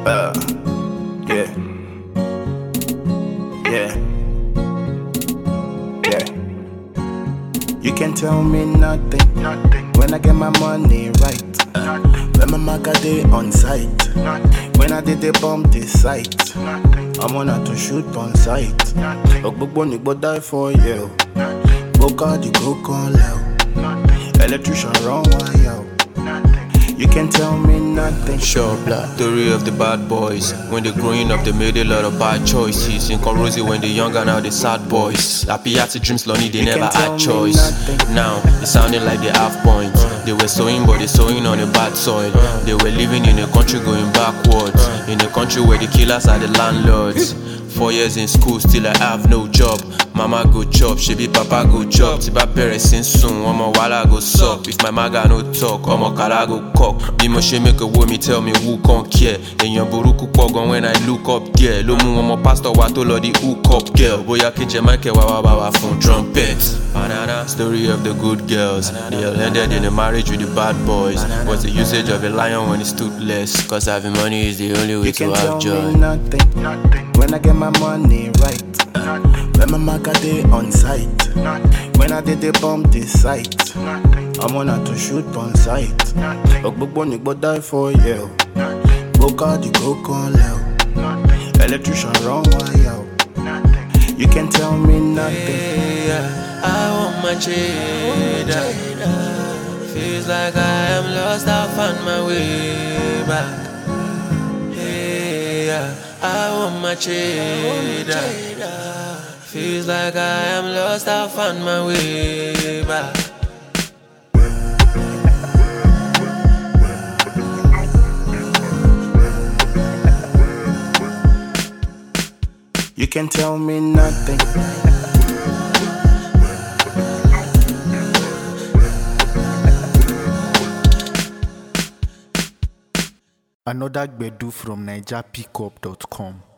Yeah, yeah, yeah. You can tell me nothing when I get my money right. When my maga day on site, when I did the bomb this site, I'm on to shoot on sight. Ogbogbo ni gbo die for you. Boka di go call out. Electrician run wire. You can tell me nothing. Sure, black story of the bad boys. When they growing up, they made a lot of bad choices. In Corrosi, when they younger, now they sad boys. Happy dreams, lonely, they never had choice. Now, they sounding like they have points. They were sowing, but they sowing on a bad soil. They were living in a country going backwards. In a country where the killers are the landlords. 4 years in school, still I have no job. Mama go chop, she be papa go chop. Tiba parents sin soon, omo wala go suck. If my maga no talk, omo kala go cock. Bimo she make a woman tell me who can't care. In your buruku pogon when I look up there. Lomu omo pastor wato lo di hook up girl. Boya kinche make wawa from trumpet. Banana, story of the good girls. They all ended in a marriage with the bad boys. What's the usage of a lion when it's toothless? Cause having money is the only way to have joy. You can tell me nothing when I get my money right. When my maga day on site, when I did the bomb this site, I'm on to shoot on sight. Ogbogbo ni gbo die for you. Boka di go call out. Electrician run wire. You can tell me nothing. Yeah, I want my cheddar. Feels like I am lost, I found my way back. Yeah, I want my cheddar. Feels like I am lost, I found my way back. You can tell me nothing. Another Gbedu from NigerPickup.com.